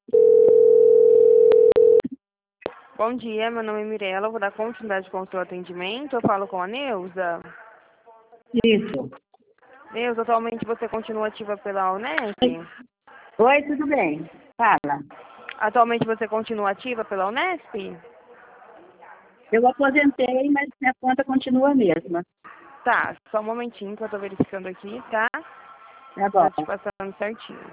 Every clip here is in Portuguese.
Bom dia, meu nome é Mirella, vou dar continuidade com o seu atendimento. Eu falo com a Neuza. Isso. Neuza, atualmente você continua ativa pela Unesp? Oi, tudo bem? Fala. Atualmente você continua ativa pela Unesp? Eu aposentei, mas minha conta continua a mesma. Tá, só um momentinho que eu tô verificando aqui, tá? Tá Tá bom. te passando certinho.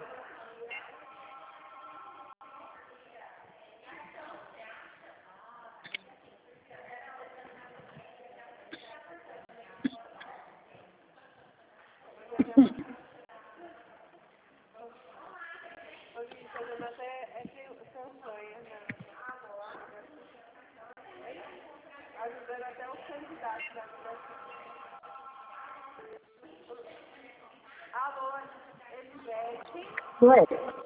Oi.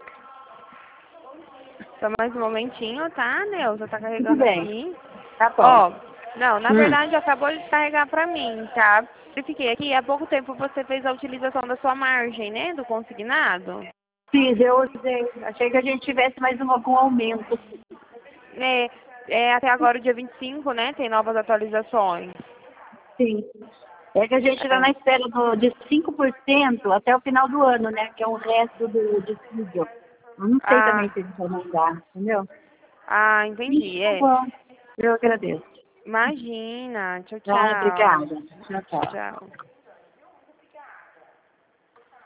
Só mais um momentinho, tá, Neuza? Tá Tudo carregando bem. aqui. Tá bom. Ó, não, na verdade acabou de carregar pra mim, tá? Verifiquei aqui, há pouco tempo você fez a utilização da sua margem, né, do consignado. Fiz, eu usei. Achei que a gente tivesse mais algum aumento. Até agora, o dia 25, né, tem novas atualizações. Sim. É que a gente está É. na espera de 5% até o final do ano, né? Que é o resto do dissídio. Eu não sei Ah, também se eles vão mandar, entendeu? entendi, Tá bom. Eu agradeço. Imagina. Tchau, Tá, tchau. obrigada. Tchau, tchau. Tchau.